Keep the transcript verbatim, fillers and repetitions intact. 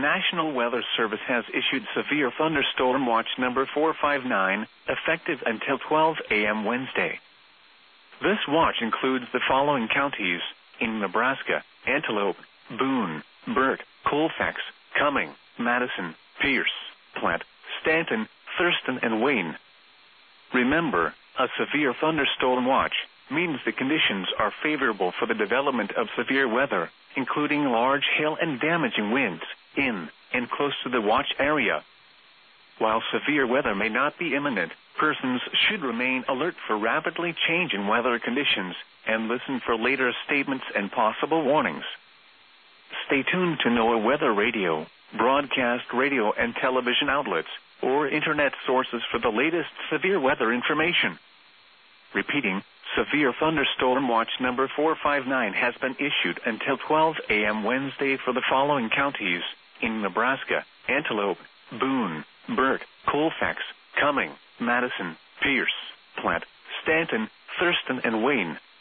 National Weather Service has issued Severe Thunderstorm Watch number four five nine, effective until twelve a m Wednesday. This watch includes the following counties in Nebraska: Antelope, Boone, Burt, Colfax, Cumming, Madison, Pierce, Platte, Stanton, Thurston, and Wayne. Remember, a severe thunderstorm watch means the conditions are favorable for the development of severe weather, including large hail and damaging winds, in and close to the watch area. While severe weather may not be imminent, persons should remain alert for rapidly changing weather conditions and listen for later statements and possible warnings. Stay tuned to NOAA Weather Radio, broadcast radio and television outlets, or internet sources for the latest severe weather information. Repeating, Severe Thunderstorm Watch number four five nine has been issued until twelve a m Wednesday for the following counties in Nebraska: Antelope, Boone, Burt, Colfax, Cumming, Madison, Pierce, Platte, Stanton, Thurston, and Wayne.